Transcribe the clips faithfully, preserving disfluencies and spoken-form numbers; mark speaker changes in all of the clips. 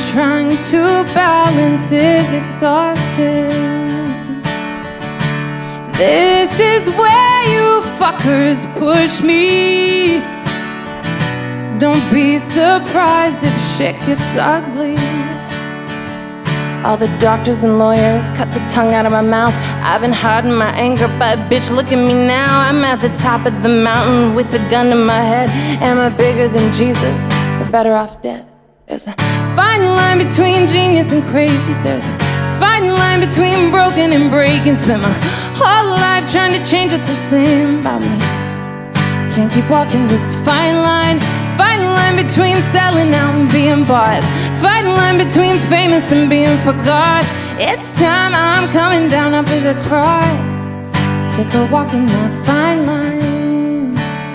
Speaker 1: trying to balance is exhausted. This is where you fuckers push me. Don't be surprised if shit gets ugly. All the doctors and lawyers cut the tongue out of my mouth. I've been hiding my anger, but bitch, look at me now. I'm at the top of the mountain with a gun to my head. Am I bigger than Jesus? We're better off dead. There's a fine line between genius and crazy. There's a fine line between broken and breaking. Spent my whole life trying to change what they're saying about me. Can't keep walking this fine line. Fine line between selling out and being bought. Fine line between famous and being forgot. It's time I'm coming down off of the cross. Sick of walking that fine line.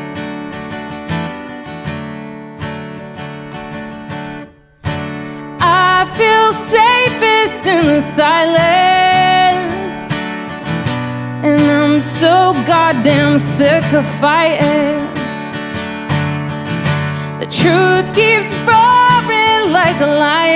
Speaker 1: I feel safest in the silence, and I'm so goddamn sick of fighting. The truth keeps roaring like a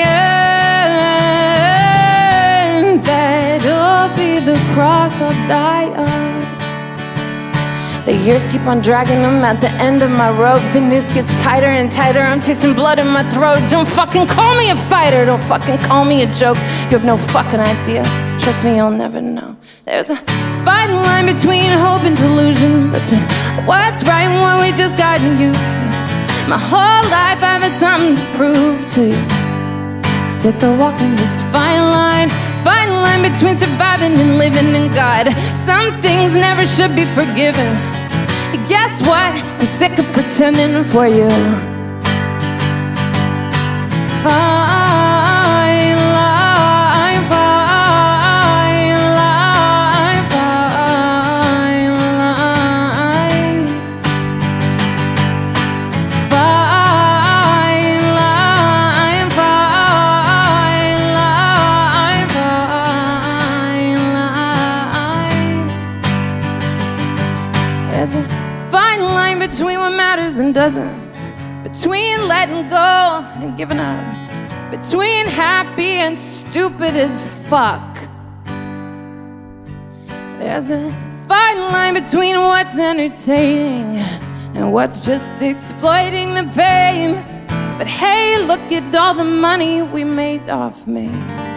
Speaker 1: lion. That'll be the cross I'll die on. The years keep on dragging, I'm at the end of my rope. The noose gets tighter and tighter, I'm tasting blood in my throat. Don't fucking call me a fighter, don't fucking call me a joke. You have no fucking idea, trust me, you'll never know. There's a fine line between hope and delusion, between what's right and what we just gotten used to. My whole life I've had something to prove to you. Sick of walking this fine line. Fine line between surviving and living in God. Some things never should be forgiven. Guess what? I'm sick of pretending for you. Fine line, fine line, fine line. Fine line, fine line, fine line. There's a fine line between what matters and doesn't, between letting go and giving up, between happy and stupid as fuck. There's a fine line between what's entertaining and what's just exploiting the pain. But hey, look at all the money we made off me.